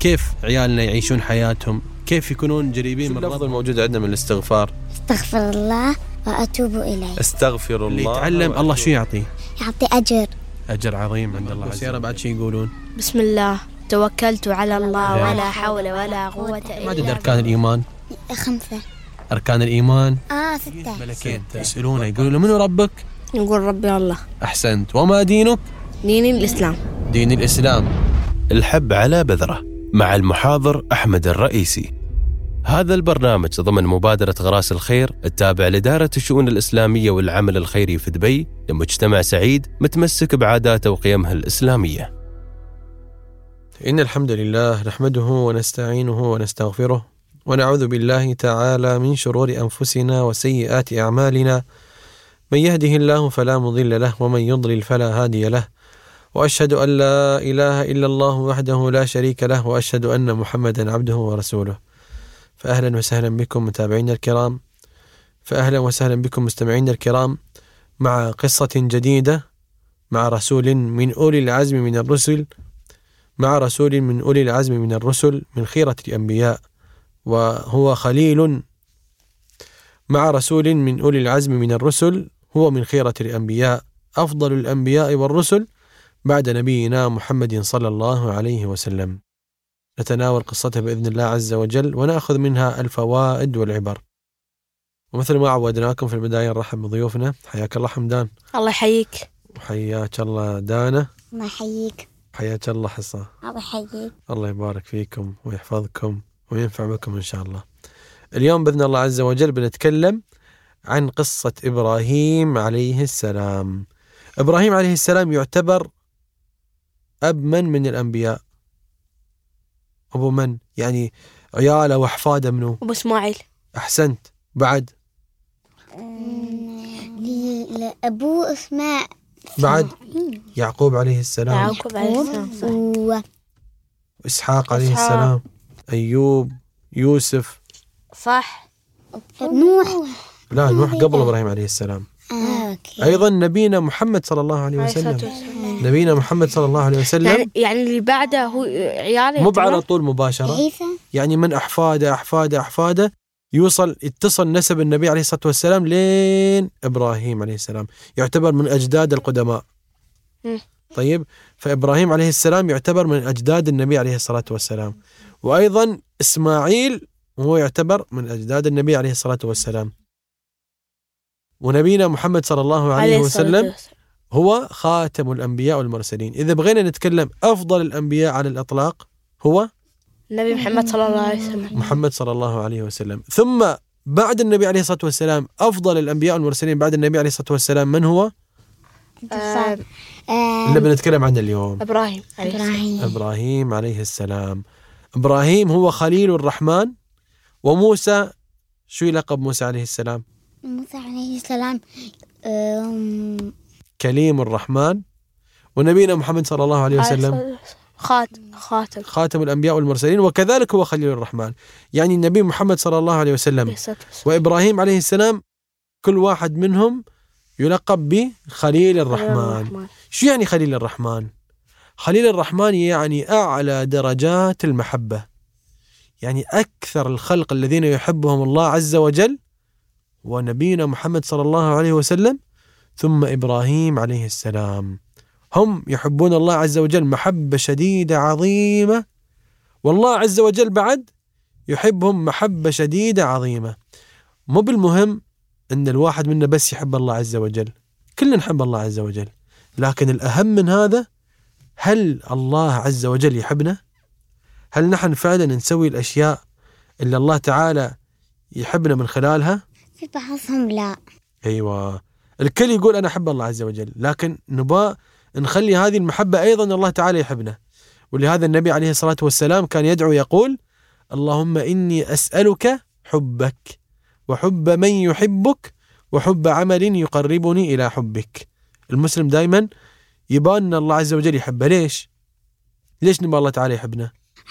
كيف عيالنا يعيشون حياتهم، كيف يكونون قريبين من اللفظ الموجود عندنا من الاستغفار؟ استغفر الله وأتوب إليه. استغفر الله. اللي يتعلم الله شو يعطيه؟ يعطي أجر عظيم عند الله عز وجل. بعد شيء يقولون بسم الله توكلت على الله ولا حول ولا قوة إلا بالله. ما عدد أركان الإيمان؟ 5. أركان الإيمان 6. ملكين يسألونه يقولوا له منو ربك؟ نقول ربي الله. أحسنت. وما دينك؟ دين الإسلام. دين الإسلام. الحب على بذرة مع المحاضر أحمد الرئيسي. هذا البرنامج ضمن مبادرة غراس الخير التابع لإدارة الشؤون الإسلامية والعمل الخيري في دبي لمجتمع سعيد متمسك بعاداته وقيمها الإسلامية. إن الحمد لله نحمده ونستعينه ونستغفره ونعوذ بالله تعالى من شرور أنفسنا وسيئات أعمالنا، من يهده الله فلا مضل له ومن يضلل فلا هادي له، وأشهد أن لا إله إلا الله وحده لا شريك له، وأشهد أن محمدا عبده ورسوله. فأهلا وسهلا بكم متابعينا الكرام، فأهلا وسهلا بكم مستمعينا الكرام مع قصة جديدة مع رسول من أولي العزم من الرسل، مع رسول من أولي العزم من الرسل من خيرة الأنبياء، وهو خليل مع رسول من أولي العزم من الرسل هو من خيرة الأنبياء، أفضل الأنبياء والرسل بعد نبينا محمد صلى الله عليه وسلم. نتناول قصته بإذن الله عز وجل ونأخذ منها الفوائد والعبر. ومثل ما عودناكم في البداية نرحب بضيوفنا. حياك الله حمدان. الله يحييك. وحياك الله دانا. الله يحييك. حياك الله حصة. الله يحييك. الله يبارك فيكم ويحفظكم وينفع بكم إن شاء الله. اليوم بإذن الله عز وجل بنتكلم عن قصة إبراهيم عليه السلام. إبراهيم عليه السلام يعتبر أب من الأنبياء؟ أبو من؟ يعني عياله وأحفاده منه؟ أبو إسماعيل. أحسنت. بعد أبو إسماعيل. بعد يعقوب عليه السلام. يعقوب عليه السلام. وإسحاق عليه السلام. أيوب، يوسف. صح. نوح. لا، نوح قبل إبراهيم عليه السلام. أوكي. أيضا نبينا محمد صلى الله عليه وسلم. نبينا محمد صلى الله عليه وسلم يعني اللي بعده هو عياله، مو على طول مباشرة، عيسى. يعني من أحفاده يتصل نسب النبي عليه الصلاة والسلام لين إبراهيم عليه السلام، يعتبر من أجداد القدماء. طيب، فإبراهيم عليه السلام يعتبر من أجداد النبي عليه الصلاة والسلام، وأيضا إسماعيل هو يعتبر من أجداد النبي عليه الصلاة والسلام. ونبينا محمد صلى الله عليه وسلم هو خاتم الأنبياء والمرسلين. إذا بغينا نتكلم أفضل الأنبياء على الإطلاق هو النبي محمد صلى الله عليه وسلم. محمد صلى الله عليه وسلم. ثم بعد النبي عليه الصلاة والسلام أفضل الأنبياء والمرسلين بعد النبي عليه الصلاة والسلام من هو؟ اللي بنتكلم عنه اليوم إبراهيم عليه السلام. إبراهيم هو خليل الرحمن. وموسى شو لقب موسى عليه السلام؟ موسى عليه السلام كليم الرحمن. ونبينا محمد صلى الله عليه وسلم خاتم الأنبياء والمرسلين، وكذلك هو خليل الرحمن. يعني النبي محمد صلى الله عليه وسلم وإبراهيم عليه السلام كل واحد منهم يلقب بخليل الرحمن. شو يعني خليل الرحمن؟ خليل الرحمن يعني أعلى درجات المحبة، يعني أكثر الخلق الذين يحبهم الله عز وجل ونبينا محمد صلى الله عليه وسلم ثم إبراهيم عليه السلام. هم يحبون الله عز وجل محبة شديدة عظيمة، والله عز وجل بعد يحبهم محبة شديدة عظيمة. مو بالمهم أن الواحد منا بس يحب الله عز وجل، كلنا نحب الله عز وجل، لكن الأهم من هذا هل الله عز وجل يحبنا؟ هل نحن فعلا نسوي الأشياء اللي الله تعالى يحبنا من خلالها؟ في بعضهم لا. أيوة، الكل يقول أنا أحب الله عز وجل، لكن نبغى نخلي هذه المحبة أيضا الله تعالى يحبنا. ولهذا النبي عليه الصلاة والسلام كان يدعو يقول اللهم إني أسألك حبك وحب من يحبك وحب عمل يقربني إلى حبك. المسلم دائما يبان الله عز وجل يحبه. ليش نبغى الله تعالى يحبنا؟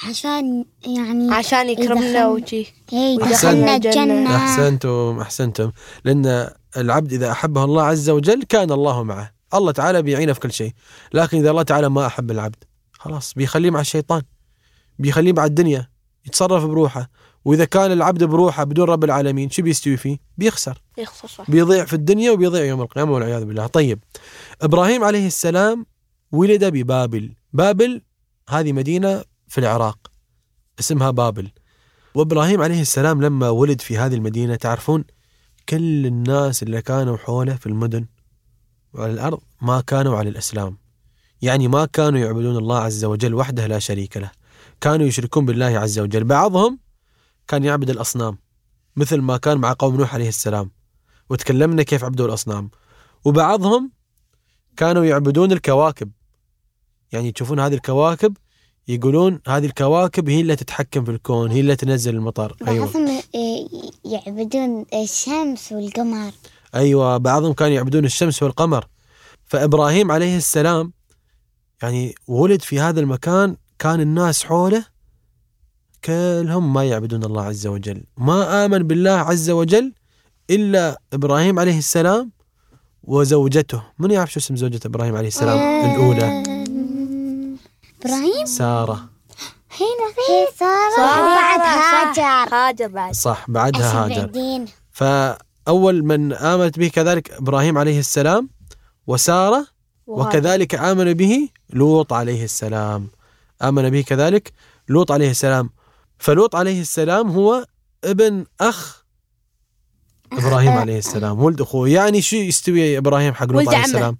عشان يكرمنا وجيه ويدخلنا الجنة. أحسنتم. لأن العبد إذا أحبه الله عز وجل كان الله معه. الله تعالى بيعينه في كل شيء، لكن إذا الله تعالى ما أحب العبد خلاص بيخليه مع الشيطان، بيخليه بعد الدنيا يتصرف بروحه، وإذا كان العبد بروحه بدون رب العالمين شو بيستوي فيه؟ بيخسر، صح. بيضيع في الدنيا وبيضيع يوم القيامة والعياذ بالله. طيب إبراهيم عليه السلام ولد ببابل. بابل هذه مدينة في العراق اسمها بابل. وإبراهيم عليه السلام لما ولد في هذه المدينة تعرفون كل الناس اللي كانوا حوله في المدن وعلى الأرض ما كانوا على الإسلام، يعني ما كانوا يعبدون الله عز وجل وحده لا شريك له، كانوا يشركون بالله عز وجل. بعضهم كان يعبد الأصنام مثل ما كان مع قوم نوح عليه السلام، وتكلمنا كيف عبدوا الأصنام. وبعضهم كانوا يعبدون الكواكب، يعني تشوفون هذه الكواكب يقولون هذه الكواكب هي اللي تتحكم في الكون، هي اللي تنزل المطر. بعضهم يعبدون الشمس والقمر. أيوة، بعضهم كانوا يعبدون الشمس والقمر. فإبراهيم عليه السلام يعني ولد في هذا المكان، كان الناس حوله كلهم ما يعبدون الله عز وجل، ما آمن بالله عز وجل إلا إبراهيم عليه السلام وزوجته. من يعرف شو اسم زوجة إبراهيم عليه السلام الأولى؟ إبراهيم؟ سارة. هي سارة بعد هاجر بعد. صح، بعدها هاجر. فأول من آمنت به كذلك إبراهيم عليه السلام وسارة، وكذلك آمن به لوط عليه السلام. آمن به كذلك لوط عليه السلام. فلوط عليه السلام هو ابن أخ إبراهيم عليه السلام، ولد أخوه. يعني شو يستوي إبراهيم حق لوط عليه السلام؟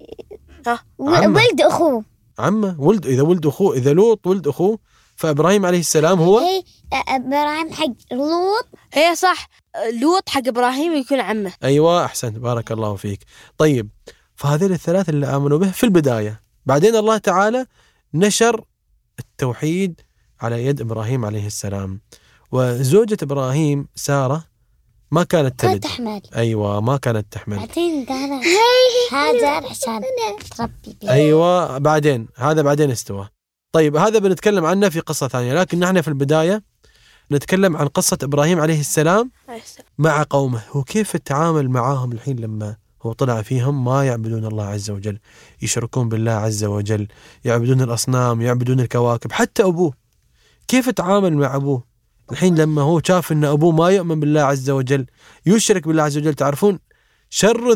ولد أخوه، عمه. ولد، إذا ولد أخوه، إذا لوط ولد أخوه، فإبراهيم عليه السلام هو إبراهيم حق لوط. هي صح، لوط حق إبراهيم يكون عمه. أيوة أحسنت، بارك الله فيك. طيب، فهذين الثلاث اللي آمنوا به في البداية. بعدين الله تعالى نشر التوحيد على يد إبراهيم عليه السلام. وزوجة إبراهيم سارة ما كانت تلد. تحمل. أيوة، ما كانت تحمل. بعدين قالت هاجر عشان تربي بيه. أيوة، بعدين هذا بعدين استوى. طيب، هذا بنتكلم عنه في قصة ثانية، لكن نحن في البداية نتكلم عن قصة إبراهيم عليه السلام مع قومه، وكيف التعامل معاهم الحين لما هو طلع فيهم ما يعبدون الله عز وجل، يشركون بالله عز وجل، يعبدون الأصنام، يعبدون الكواكب. حتى أبوه كيف تعامل مع أبوه الحين لما هو شاف أن أبوه ما يؤمن بالله عز وجل، يشرك بالله عز وجل. تعرفون شر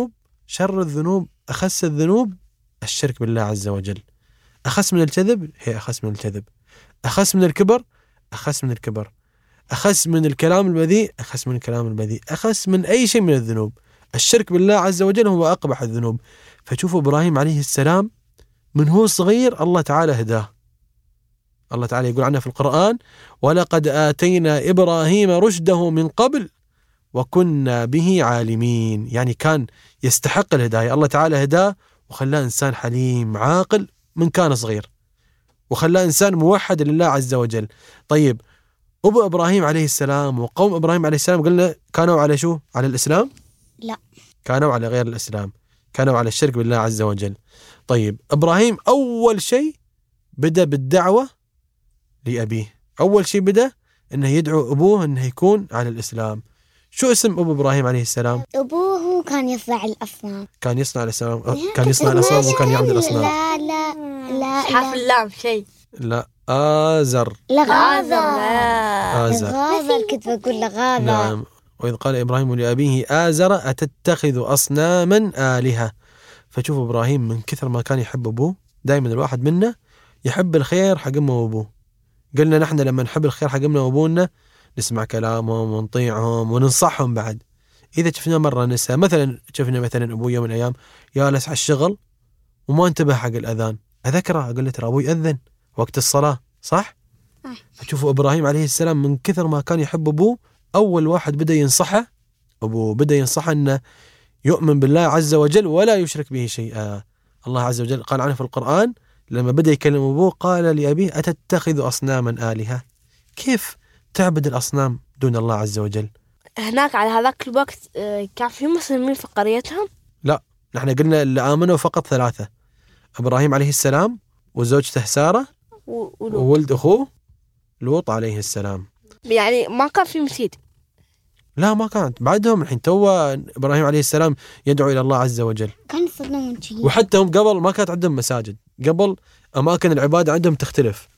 الذنوب أخس الذنوب الشرك بالله عز وجل. أخس من الكذب، هي أخس من الكذب. أخس من الكبر، أخس من الكبر. أخس من الكلام البذيء، أخس من الكلام البذيء. أخس من أي شيء من الذنوب. الشرك بالله عز وجل هو أقبح الذنوب. فشوفوا إبراهيم عليه السلام من هو صغير الله تعالى هداه. الله تعالى يقول عنه في القرآن: ولقد آتينا إبراهيم رشده من قبل وكنا به عالمين. يعني كان يستحق الهداية. الله تعالى هداه وخلاه إنسان حليم عاقل من كان صغير، وخلاه إنسان موحد لله عز وجل. طيب، أبو إبراهيم عليه السلام وقوم إبراهيم عليه السلام قلنا كانوا على شو؟ على الإسلام؟ لا، كانوا على غير الإسلام، كانوا على الشرك بالله عز وجل. طيب، إبراهيم أول شيء بدأ بالدعوة لأبيه. أول شيء بدأ أنه يدعو أبوه أنه يكون على الإسلام. شو اسم أبو إبراهيم عليه السلام؟ أبوه كان يصنع الأصنام. كان يصنع الأصنام. كان يصنع الأصنام وكان يعبد الأصنام. لا حرف اللام شيء. لا، آزر. آزر كنت بقول لغاذر. نعم. وإذ قال إبراهيم لأبيه آزر أتتخذ أصناما آلهة. فشوف إبراهيم من كثر ما كان يحب أبوه، دائما الواحد منا يحب الخير حق أمه وأبوه. قلنا نحن لما نحب الخير حق أمنا وأبونا نسمع كلامهم ونطيعهم وننصحهم. بعد إذا شفنا مرة نسى، مثلا شفنا مثلا أبوي يوم من الأيام جالس على الشغل وما انتبه حق الأذان، أذكره أقول له ترى أبوي أذن وقت الصلاة، صح؟ فتشوفوا إبراهيم عليه السلام من كثر ما كان يحب أبوه، أول واحد بدأ ينصحه أبوه، بدأ ينصحه أنه يؤمن بالله عز وجل ولا يشرك به شيئا. الله عز وجل قال عنه في القرآن لما بدأ يكلم أبوه قال لأبيه أتتخذ أصناما آلهة. كيف تعبد الأصنام دون الله عز وجل؟ هناك على هذاك الوقت كان في مسلمين في قريتهم؟ لا، نحن قلنا اللي آمنوا فقط 3: إبراهيم عليه السلام وزوجته سارة وولد أخوه لوط عليه السلام. يعني ما كان في مسجد؟ لا، ما كانت. بعدهم الحين تو إبراهيم عليه السلام يدعو إلى الله عز وجل. كان يصلون شيء. وحتى هم قبل ما كانت عندهم مساجد، قبل أماكن العبادة عندهم تختلف.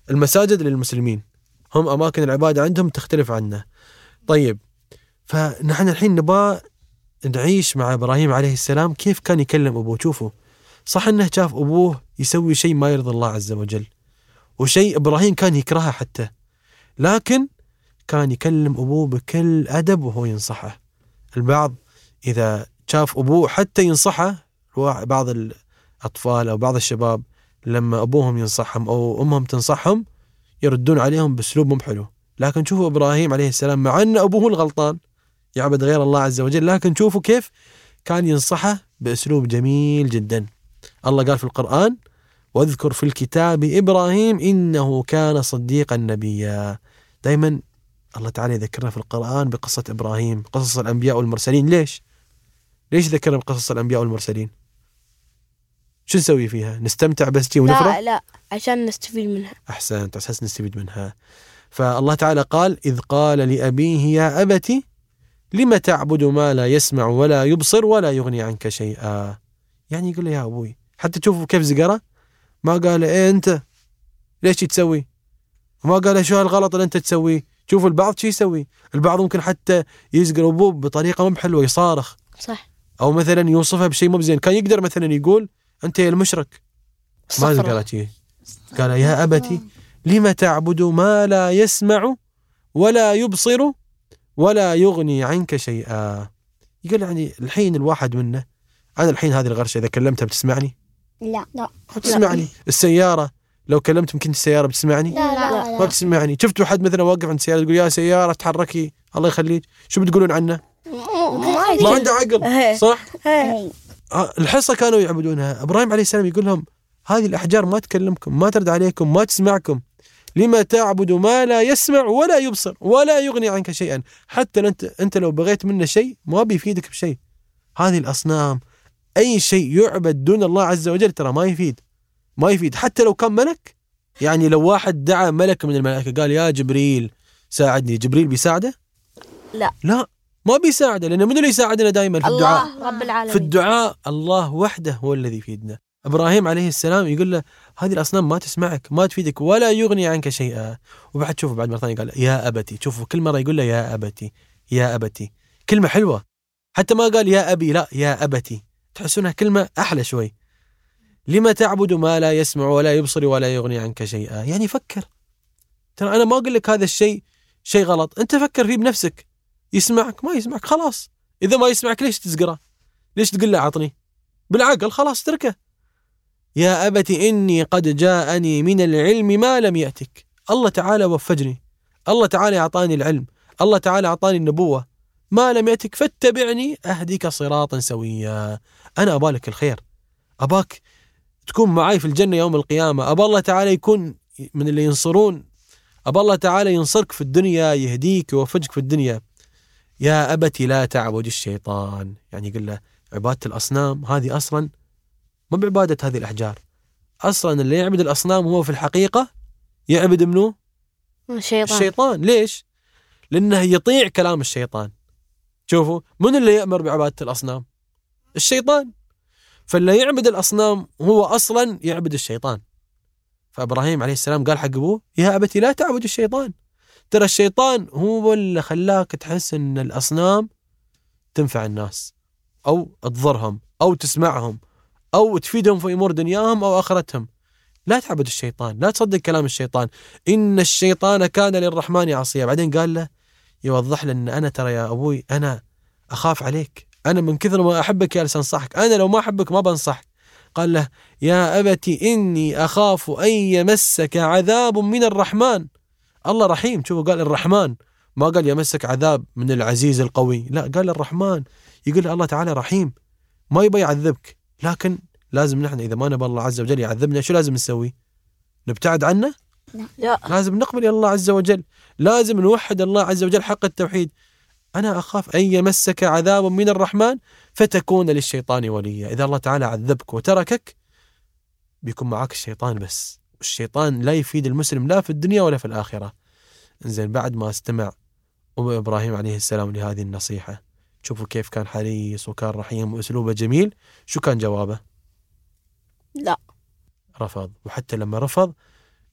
المساجد للمسلمين، هم أماكن العبادة عندهم تختلف عنا. طيب، فنحن الحين نبغى نعيش مع إبراهيم عليه السلام كيف كان يكلم أبوه. شوفوا، صح أنه شاف أبوه يسوي شيء ما يرضي الله عز وجل، وشيء إبراهيم كان يكرهه حتى، لكن كان يكلم أبوه بكل أدب وهو ينصحه. البعض إذا شاف أبوه حتى ينصحه، بعض الأطفال أو بعض الشباب لما أبوهم ينصحهم أو أمهم تنصحهم يردون عليهم بأسلوب مو حلو. لكن شوفوا إبراهيم عليه السلام مع أن أبوه الغلطان يعبد غير الله عز وجل، لكن شوفوا كيف كان ينصحه بأسلوب جميل جدا. الله قال في القرآن: واذكر في الكتاب إبراهيم إنه كان صديقا نبيا. دايما الله تعالى يذكرنا في القرآن بقصة إبراهيم، قصص الأنبياء والمرسلين. ليش ذكرنا بقصص الأنبياء والمرسلين؟ شو نسوي فيها؟ نستمتع بس جي ونفرح؟ لا، عشان نستفيد منها. أحسنت، أساس نستفيد منها. فالله تعالى قال: إذ قال لأبيه يا أبت لم تعبد ما لا يسمع ولا يبصر ولا يغني عنك شيئا. يعني يقول له يا أبوي، حتى تشوفوا كيف زقرة، ما قال إيه أنت ليش تسوي، وما قال شو هالغلط اللي أنت تسويه. شوفوا البعض شو يسوي، البعض ممكن حتى يزقر أبوه بطريقة مو حلوة، يصارخ، صح، أو مثلا يوصفها بشيء مو زين. كان يقدر مثلا يقول أنت يا المشرك، ما قال شيء، قال يا أبتي لم تعبد ما لا يسمع ولا يبصر ولا يغني عنك شيئا. يقول يعني الحين الواحد منا، أنا الحين هذه الغرشة إذا كلمتها بتسمعني؟ لا بتسمعني. السيارة لو كلمت يمكن السيارة بتسمعني؟ لا ما بتسمعني. شفتوا حد مثلا واقف عند سيارة تقول يا سيارة تحركي الله يخليك، شو بتقولون عنه؟ ما عنده عقل، صح؟ الحصة كانوا يعبدونها. إبراهيم عليه السلام يقول لهم هذه الأحجار ما تكلمكم، ما ترد عليكم، ما تسمعكم. لما تعبد ما لا يسمع ولا يبصر ولا يغني عنك شيئا. حتى أنت لو بغيت منه شيء ما بيفيدك بشيء. هذه الأصنام، أي شيء يعبد دون الله عز وجل ترى ما يفيد. حتى لو كان ملك، يعني لو واحد دعا ملك من الملائكة قال يا جبريل ساعدني، جبريل بيساعده؟ لا ما بيساعده، لأنه من اللي يساعدنا دائما في الدعاء؟ الله رب العالمين. في الدعاء الله وحده هو الذي يفيدنا. إبراهيم عليه السلام يقول له هذه الأصنام ما تسمعك، ما تفيدك، ولا يغني عنك شيئا. وبعد شوفوا بعد مرة ثانية قال يا أبتي. شوفوا كل مرة يقول له يا أبتي يا أبتي، كلمة حلوة. حتى ما قال يا أبي، لا يا أبتي، تحسونها كلمة أحلى شوي. لما تعبد ما لا يسمع ولا يبصر ولا يغني عنك شيئا. يعني فكر، ترى أنا ما أقول لك هذا الشيء شيء غلط، أنت فكر فيه بنفسك. يسمعك ما يسمعك خلاص، إذا ما يسمعك ليش تزقره؟ ليش تقول له عطني؟ بالعقل خلاص تركه. يا أبت إني قد جاءني من العلم ما لم يأتك. الله تعالى وفجني، الله تعالى أعطاني العلم، الله تعالى أعطاني النبوة، ما لم يأتك فاتبعني أهدك صراطا سويا. أنا أبالك الخير، أباك تكون معاي في الجنة يوم القيامة، أبا الله تعالى يكون من اللي ينصرون، أبا الله تعالى ينصرك في الدنيا، يهديك ويوفقك في الدنيا. يا أبتي لا تعبد الشيطان. يعني يقول له عبادة الأصنام هذه أصلا ما بعبادة هذه الأحجار، أصلا اللي يعبد الأصنام هو في الحقيقة يعبد منه الشيطان. ليش؟ لأنه يطيع كلام الشيطان. شوفوا من اللي يأمر بعبادة الأصنام؟ الشيطان. فاللي يعبد الأصنام هو أصلا يعبد الشيطان. فإبراهيم عليه السلام قال حق أبوه يا أبتي لا تعبد الشيطان. ترى الشيطان هو اللي خلاك تحس أن الأصنام تنفع الناس أو تضرهم أو تسمعهم أو تفيدهم في أمور دنياهم أو آخرتهم. لا تعبد الشيطان، لا تصدق كلام الشيطان، إن الشيطان كان للرحمن عصيا. بعدين قال له يوضح له أن أنا ترى يا أبوي أنا أخاف عليك، أنا من كثر ما أحبك جالس أنصحك، أنا لو ما أحبك ما بنصحك. قال له يا أبتي إني أخاف أن يمسك عذاب من الرحمن. الله رحيم، شوفوا قال الرحمن، ما قال يمسك عذاب من العزيز القوي، لا قال الرحمن. يقول الله تعالى رحيم، ما يبي يعذبك، لكن لازم نحن إذا ما نبى الله عز وجل يعذبنا شو لازم نسوي؟ نبتعد عنه؟ لا، لازم نقبل إلى الله عز وجل، لازم نوحد الله عز وجل حق التوحيد. أنا أخاف أن يمسك عذاب من الرحمن فتكون للشيطان وليا. إذا الله تعالى عذبك وتركك بيكون معك الشيطان بس، الشيطان لا يفيد المسلم لا في الدنيا ولا في الآخرة. إنزين بعد ما استمع أبو إبراهيم عليه السلام لهذه النصيحة، شوفوا كيف كان حريص وكان رحيم وأسلوبه جميل. شو كان جوابه؟ لا، رفض. وحتى لما رفض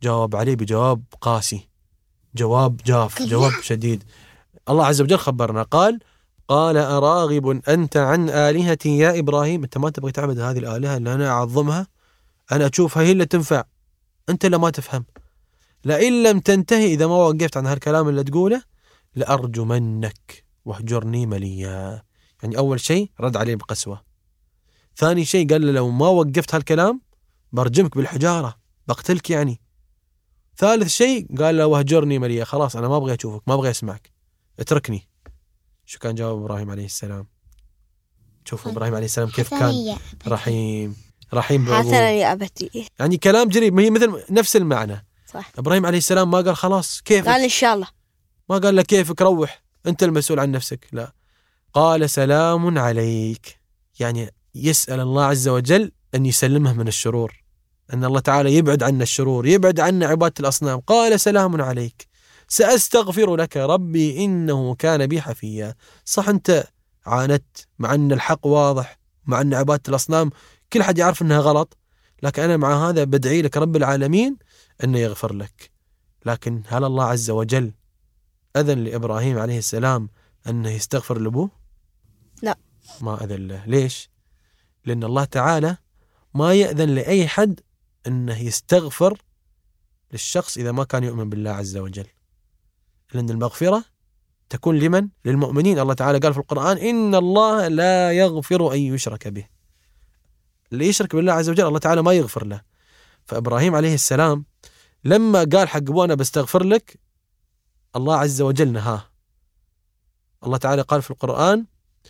جاوب عليه بجواب قاسي، جواب جاف، جواب شديد. الله عز وجل خبرنا قال أراغب أنت عن آلهتي يا إبراهيم؟ أنت ما تبغي تعبد هذه الآلهة اللي أنا أعظمها، أنا أشوفها هي اللي تنفع، أنت اللي ما تفهم. لئن لم تنتهي، إذا ما وقفت عن هالكلام اللي تقوله لأرجمنك واهجرني مليا. يعني أول شيء رد عليه بقسوة، ثاني شيء قال له لو ما وقفت هالكلام برجمك بالحجارة، بقتلك يعني. ثالث شيء قال له واهجرني مليا، خلاص أنا ما أبغي أشوفك، ما أبغي أسمعك، اتركني. شو كان جواب إبراهيم عليه السلام؟ شوفوا إبراهيم عليه السلام كيف كان رحيم بأبوه. حسنا يا أبتي. يعني كلام جريب، هي مثل نفس المعنى. صح. إبراهيم عليه السلام ما قال خلاص كيفك، قال إن شاء الله، ما قال له كيفك روح أنت المسؤول عن نفسك، لا، قال سلام عليك. يعني يسأل الله عز وجل أن يسلمه من الشرور، أن الله تعالى يبعد عنا الشرور، يبعد عنا عبادة الأصنام. قال سلام عليك سأستغفر لك ربي إنه كان بي حفيا. صح أنت عاندت، مع أن الحق واضح، مع أن عبادة الأصنام كل حد يعرف أنها غلط، لكن أنا مع هذا بدعي لك رب العالمين أنه يغفر لك. لكن هل الله عز وجل أذن لإبراهيم عليه السلام أنه يستغفر لأبوه؟ لا، ما أذن له. ليش؟ لأن الله تعالى ما يأذن لأي حد أنه يستغفر للشخص إذا ما كان يؤمن بالله عز وجل، لأن المغفرة تكون لمن؟ للمؤمنين. الله تعالى قال في القرآن إن الله لا يغفر أن يشرك به. اللي يشرك بالله عز وجل الله تعالى ما يغفر له. فإبراهيم عليه السلام لما قال حق أبوه أنا بستغفر لك، الله عز وجل نهاه. الله تعالى قال في القرآن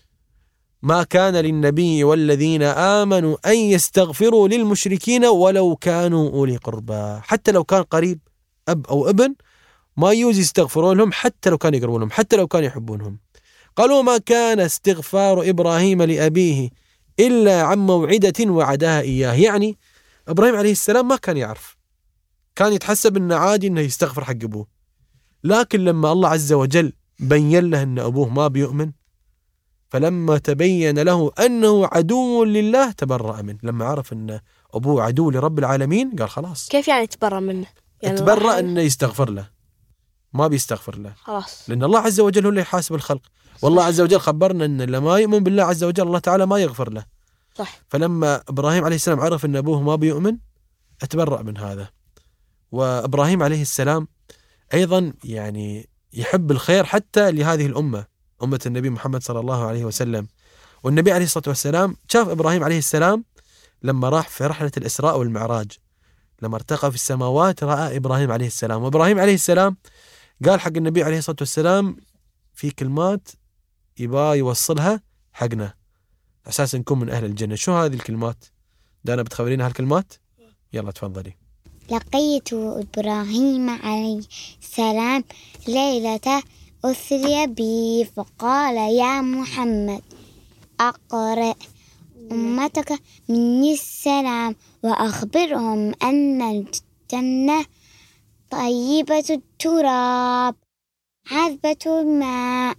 ما كان للنبي والذين آمنوا أن يستغفروا للمشركين ولو كانوا أولي قربى. حتى لو كان قريب أب أو ابن ما يجوز يستغفرون لهم، حتى لو كانوا يقربونهم، حتى لو كانوا يحبونهم. قالوا ما كان استغفار إبراهيم لأبيه إلا عن موعدة وعدها إياه. يعني إبراهيم عليه السلام ما كان يعرف، كان يتحسب إنه عادي إنه يستغفر حق أبوه. لكن لما الله عز وجل بين له إن أبوه ما بيؤمن، فلما تبين له أنه عدو لله تبرأ منه. لما عرف أن أبوه عدو لرب العالمين قال خلاص. كيف يعني تبرأ منه؟ يعني تبرأ أنه يستغفر له، ما بيستغفر له خلاص، لأن الله عز وجل هو اللي يحاسب الخلق. والله عز وجل خبرنا أن اللي ما يؤمن بالله عز وجل الله تعالى ما يغفر له. صح. فلما إبراهيم عليه السلام عرف أن أبوه ما بيؤمن اتبرأ من هذا. وإبراهيم عليه السلام أيضا يعني يحب الخير حتى لهذه الأمة، أمة النبي محمد صلى الله عليه وسلم. والنبي عليه الصلاة والسلام شاف إبراهيم عليه السلام لما راح في رحلة الإسراء والمعراج، لما ارتقى في السماوات رأى إبراهيم عليه السلام. وإبراهيم عليه السلام قال حق النبي عليه الصلاة والسلام في كلمات يبا يوصلها حقنا أساس نكون من أهل الجنة. شو هذه الكلمات؟ دانا بتخبرينا هالكلمات؟ يلا تفضلي. لقيت إبراهيم عليه السلام ليلة أسري بي فقال يا محمد أقرأ أمتك مني السلام وأخبرهم أن الجنة طيبة التراب عذبة الماء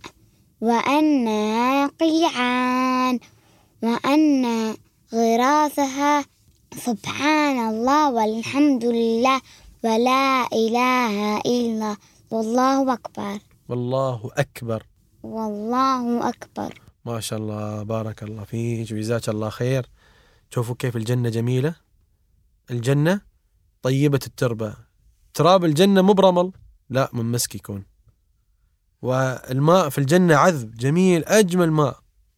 وأنها قيعان وأن غراثها سبحان الله والحمد لله ولا إله إلا والله أكبر. والله أكبر. والله أكبر. ما شاء الله، بارك الله فيك وجزاك الله خير. شوفوا كيف الجنة جميلة. الجنة طيبة التربة، تراب الجنة مو برمل، لا من مسك يكون. والماء في الجنة عذب جميل أجمل ماء.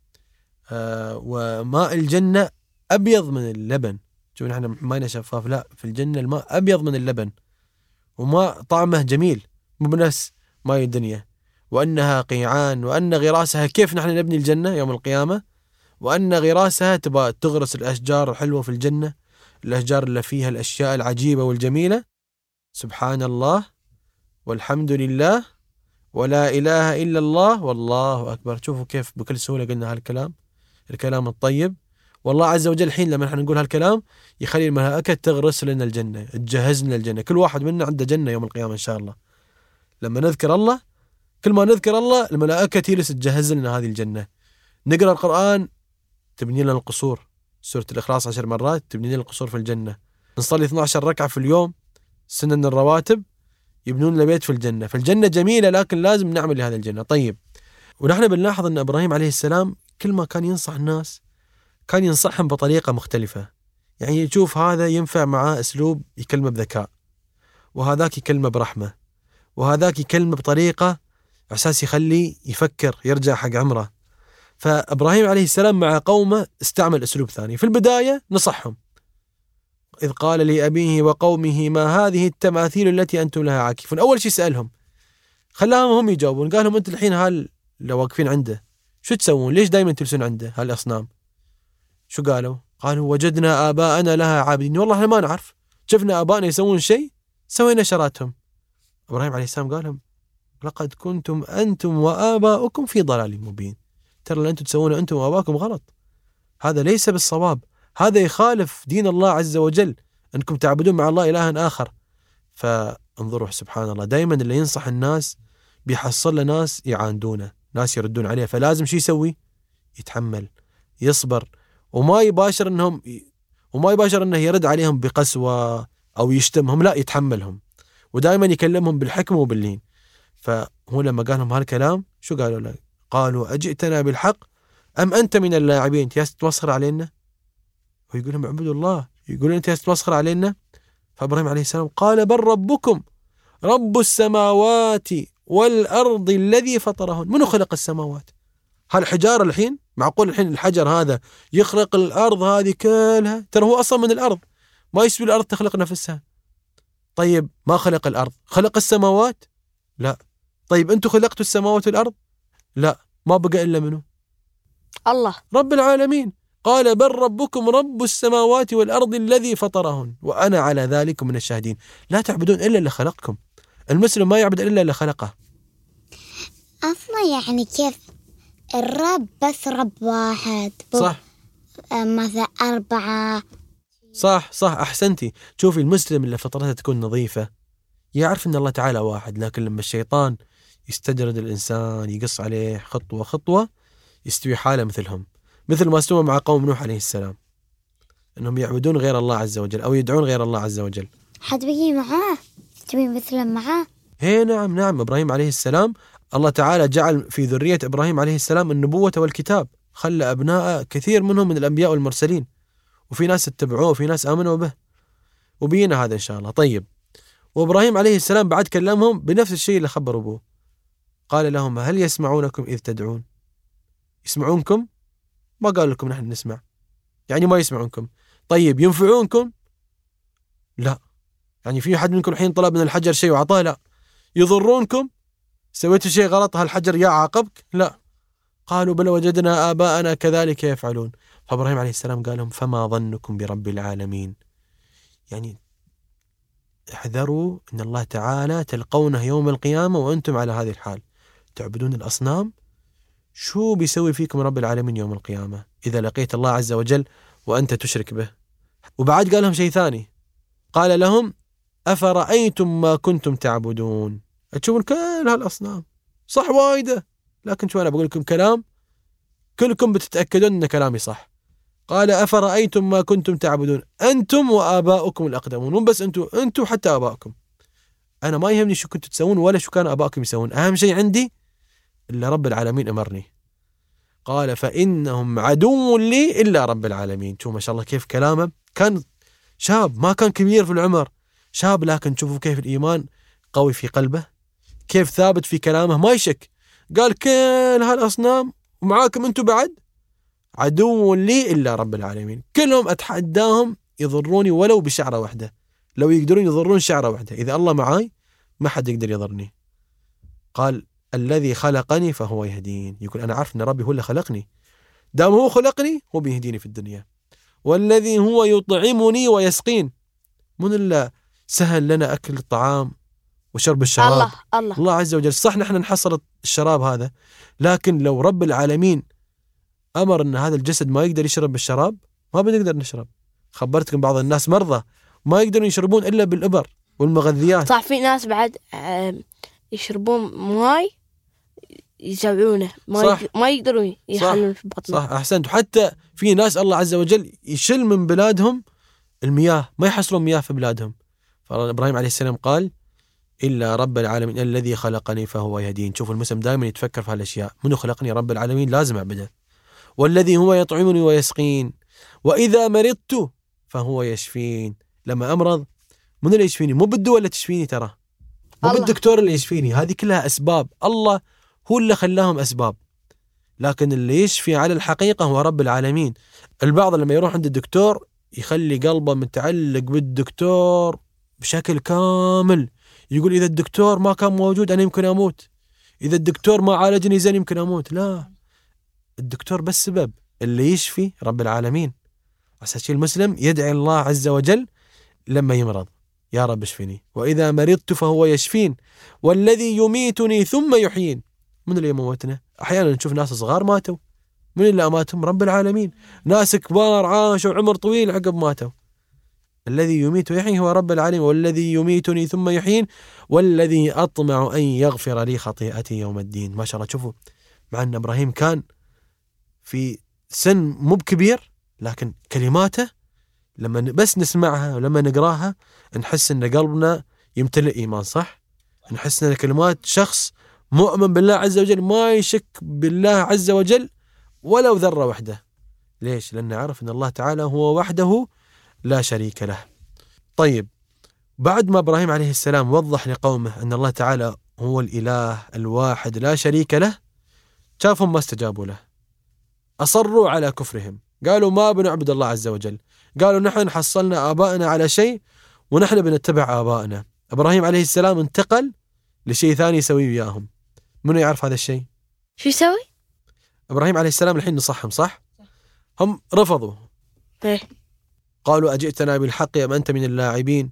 وماء الجنة أبيض من اللبن. شوف نحن ماءنا شفاف، لا في الجنة الماء أبيض من اللبن، وماء طعمه جميل مو بنفس ماء الدنيا. وأنها قيعان وأن غراسها، كيف نحن نبني الجنة يوم القيامة، وأن غراسها تبغى تغرس الأشجار الحلوة في الجنة، الأشجار اللي فيها الأشياء العجيبة والجميلة. سبحان الله والحمد لله ولا إله إلا الله والله أكبر. شوفوا كيف بكل سهولة قلنا هالكلام، الكلام الطيب. والله عز وجل الحين لما نحن نقول هالكلام يخلي الملائكة تغرس لنا الجنة، تجهز لنا الجنة. كل واحد منا عنده جنة يوم القيامة إن شاء الله. لما نذكر الله، كل ما نذكر الله الملائكة تجلس تجهز لنا هذه الجنة. نقرأ القرآن تبني لنا القصور، سورة الإخلاص 10 مرات تبني لنا القصور في الجنة. نصلي 12 ركعة في اليوم سنن الرواتب يبنون له بيت في الجنة، فالجنة جميلة لكن لازم نعمل لهذه الجنة. طيب، ونحن بنلاحظ أن إبراهيم عليه السلام كل ما كان ينصح الناس كان ينصحهم بطريقة مختلفة. يعني يشوف هذا ينفع معاه أسلوب يكلمه بذكاء، وهذاك يكلمه برحمة، وهذاك يكلمه بطريقة أساس يخلي يفكر يرجع حق عمره. فإبراهيم عليه السلام مع قومه استعمل أسلوب ثاني. في البداية نصحهم، إذ قال لأبيه وقومه ما هذه التماثيل التي أنتم لها عاكفون. أول شيء سألهم، خلاهم هم يجاوبون. قال لهم أنتم الحين لو واقفين عنده شو تسوون؟ ليش دائما تلسون عنده هالأصنام؟ شو قالوا؟ قالوا وجدنا آباءنا لها عابدين. والله احنا ما نعرف، شفنا آبائنا يسوون شيء سوينا شراتهم. إبراهيم عليه السلام قال لهم لقد كنتم أنتم وآباؤكم في ضلال مبين. ترى اللي أنتم تسوونه أنتم وآباؤكم غلط، هذا ليس بالصواب، هذا يخالف دين الله عز وجل، أنكم تعبدون مع الله إلها آخر. فانظروا سبحان الله، دائما اللي ينصح الناس بيحصل له ناس يعاندونه، ناس يردون عليه، فلازم شي يسوي؟ يتحمل، يصبر، وما يباشر انه يرد عليهم بقسوة او يشتمهم، لا، يتحملهم ودائما يكلمهم بالحكمة وباللين. فهو لما قال لهم هالكلام شو قالوا له؟ قالوا أجئتنا بالحق أم أنت من اللاعبين؟ أنت تتمسخر علينا؟ ويقول لهم اعبدوا الله، يقول أنت تتمسخر علينا؟ فإبراهيم عليه السلام قال بل ربكم رب السماوات والأرض الذي فطرهن. منو خلق السماوات؟ هالحجارة الحين، معقول الحين الحجر هذا يخلق الأرض هذه كلها؟ ترى هو أصلا من الأرض، ما يسوي الأرض تخلق نفسها. طيب ما خلق الأرض، خلق السماوات؟ لا. طيب أنتوا خلقتوا السماوات والأرض؟ لا. ما بقى إلا منه الله رب العالمين. قال بل ربكم رب السماوات والأرض الذي فطرهن وأنا على ذلك من الشاهدين. لا تعبدون إلا اللي خلقكم. المسلم ما يعبد إلا اللي خلقه. أصلا يعني كيف الرب بس رب واحد؟ صح، مثلا 4. صح أحسنتي. شوفي، المسلم اللي فطرته تكون نظيفة يعرف أن الله تعالى واحد، لكن لما الشيطان يستدرج الإنسان يقص عليه خطوة خطوة يستوي حاله مثلهم، مثل ما استوى مع قوم نوح عليه السلام، أنهم يعبدون غير الله عز وجل أو يدعون غير الله عز وجل. حد بيجي معاه تبي مثلا معاه؟ هي نعم. إبراهيم عليه السلام الله تعالى جعل في ذرية إبراهيم عليه السلام النبوة والكتاب، خلى أبناء كثير منهم من الأنبياء والمرسلين، وفي ناس اتبعوه وفي ناس آمنوا به، وبينا هذا إن شاء الله. طيب، وإبراهيم عليه السلام بعد كلمهم بنفس الشيء اللي خبروا به. قال لهم هل يسمعونكم إذ تدعون؟ يسمعونكم؟ ما قال لكم نحن نسمع، يعني ما يسمعونكم. طيب ينفعونكم؟ لا. يعني في أحد منكم الحين طلب من الحجر شيء وعطاه؟ لا. يضرونكم؟ سويتوا شيء غلط هالحجر يعاقبك؟ لا. قالوا بل وجدنا آباءنا كذلك يفعلون. فإبراهيم عليه السلام قال لهم فما ظنكم برب العالمين؟ يعني احذروا أن الله تعالى تلقونه يوم القيامة وأنتم على هذه الحال تعبدون الأصنام. شو بيسوي فيكم رب العالمين يوم القيامة إذا لقيت الله عز وجل وأنت تشرك به؟ وبعد قال لهم شيء ثاني، قال لهم أفرأيتم ما كنتم تعبدون؟ تشوفون كل هالأصنام صح وايدة، لكن شو أنا بقول لكم كلام كلكم بتتأكدون أن كلامي صح. قال أفرأيتم ما كنتم تعبدون أنتم وآباؤكم الأقدمون. مو بس أنتم حتى آباؤكم. أنا ما يهمني شو كنتوا تسوون ولا شو كان آباؤكم يسوون، أهم شيء عندي إلا رب العالمين أمرني. قال فإنهم عدو لي إلا رب العالمين. شوف ما شاء الله كيف كلامه، كان شاب ما كان كبير في العمر، شاب، لكن شوفوا كيف الإيمان قوي في قلبه، كيف ثابت في كلامه ما يشك. قال كل هالأصنام ومعاكم أنتم بعد عدو لي إلا رب العالمين، كلهم أتحداهم يضروني ولو بشعرة واحدة، لو يقدرون يضرون شعرة واحدة، إذا الله معاي ما حد يقدر يضرني. قال الذي خلقني فهو يهدين. يقول أنا عارف أن ربي هو اللي خلقني، دام هو خلقني هو بيهديني في الدنيا. والذي هو يطعمني ويسقين، من الله سهل لنا أكل الطعام وشرب الشراب. الله عز وجل. صح نحن نحصل الشراب هذا، لكن لو رب العالمين أمر أن هذا الجسد ما يقدر يشرب الشراب ما بنقدر نشرب. خبرتكم بعض الناس مرضى ما يقدرون يشربون إلا بالإبر والمغذيات. صح، في ناس بعد يشربون ماي يسوعونه، ما يقدرون يحلون في بطنهم. صح أحسنت. حتى في ناس الله عز وجل يشل من بلادهم المياه، ما يحصلون مياه في بلادهم، فإبراهيم عليه السلام قال إلا رب العالمين الذي خلقني فهو يهدين. شوف المسلم دائما يتفكر في هالأشياء، منو خلقني؟ رب العالمين، لازم أعبده. والذي هو يطعمني ويسقين، وإذا مرضت فهو يشفين. لما أمرض من اللي يشفيني؟ مو بالدواء اللي تشفيني، ترى مو بالدكتور اللي يشفيني، هذه كلها أسباب، الله هو اللي خلاهم أسباب، لكن اللي يشفي على الحقيقة هو رب العالمين. البعض لما يروح عند الدكتور يخلي قلبه متعلق بالدكتور بشكل كامل، يقول إذا الدكتور ما كان موجود أنا يمكن أموت، إذا الدكتور ما عالجني زين يمكن أموت. لا، الدكتور بس سبب، اللي يشفي رب العالمين. عشان شيء المسلم يدعي الله عز وجل لما يمرض، يا رب اشفيني، وإذا مرضت فهو يشفين، والذي يميتني ثم يحيين. من اللي يموتنا؟ أحيانا نشوف ناس صغار ماتوا، من اللي أماتهم؟ رب العالمين. ناس كبار عاشوا عمر طويل عقب ماتوا. الذي يميت ويحيي هو رب العالمين، والذي يميتني ثم يحيين، والذي أطمع أن يغفر لي خطيئتي يوم الدين. ما شاء الله، شوفوا، مع أن إبراهيم كان في سن مو بكبير، لكن كلماته لما بس نسمعها ولما نقراها نحس أن قلبنا يمتلئ إيمان، صح؟ نحس أن كلمات شخص مؤمن بالله عز وجل، ما يشك بالله عز وجل ولو ذرة واحدة. ليش؟ لأنه عرف أن الله تعالى هو وحده لا شريك له. طيب، بعد ما إبراهيم عليه السلام وضح لقومه أن الله تعالى هو الإله الواحد لا شريك له، شافهم ما استجابوا له، أصروا على كفرهم، قالوا ما بنعبد الله عز وجل، قالوا نحن حصلنا آبائنا على شيء ونحن بنتبع آبائنا. إبراهيم عليه السلام انتقل لشيء ثاني يسويه وياهم. منو يعرف هذا الشيء؟ شو يسوي؟ إبراهيم عليه السلام الحين نصحهم، صح؟ هم رفضوا، قالوا أجئتنا بالحق أم أنت من اللاعبين،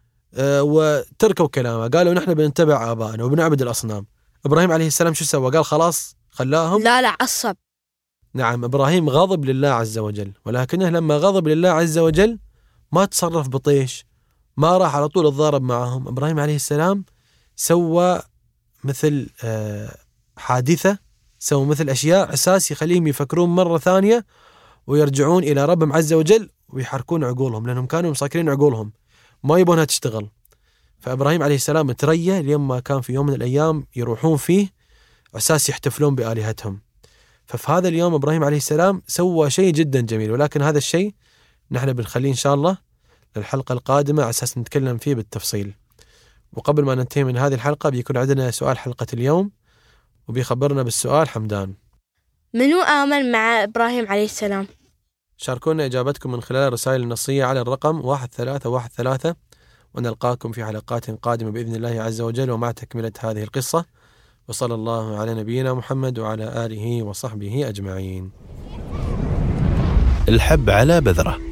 وتركوا كلامه، قالوا نحن بنتبع آبائنا وبنعبد الأصنام. إبراهيم عليه السلام شو سوى؟ قال خلاص خلاهم؟ لا عصب. نعم، إبراهيم غضب لله عز وجل، ولكنه لما غضب لله عز وجل ما تصرف بطيش، ما راح على طول الضارب معهم. إبراهيم عليه السلام سوى مثل حادثة، سوى مثل أشياء أساس يخليهم يفكرون مرة ثانية ويرجعون إلى ربهم عز وجل ويحركون عقولهم، لأنهم كانوا مساكرين عقولهم ما يبونها تشتغل. فإبراهيم عليه السلام تريا لين ما كان في يوم من الأيام يروحون فيه أساس يحتفلون بآلهتهم. ففي هذا اليوم إبراهيم عليه السلام سوى شيء جدا جميل، ولكن هذا الشيء نحن بنخليه إن شاء الله للحلقة القادمة على أساس نتكلم فيه بالتفصيل. وقبل ما ننتهي من هذه الحلقة بيكون عندنا سؤال حلقة اليوم، وبيخبرنا بالسؤال حمدان. منو آمن مع إبراهيم عليه السلام؟ شاركونا إجابتكم من خلال الرسائل النصية على الرقم 1313، ونلقاكم في حلقات قادمة بإذن الله عز وجل ومع تكملة هذه القصة. وصلى الله على نبينا محمد وعلى آله وصحبه أجمعين. الحب على بذرة،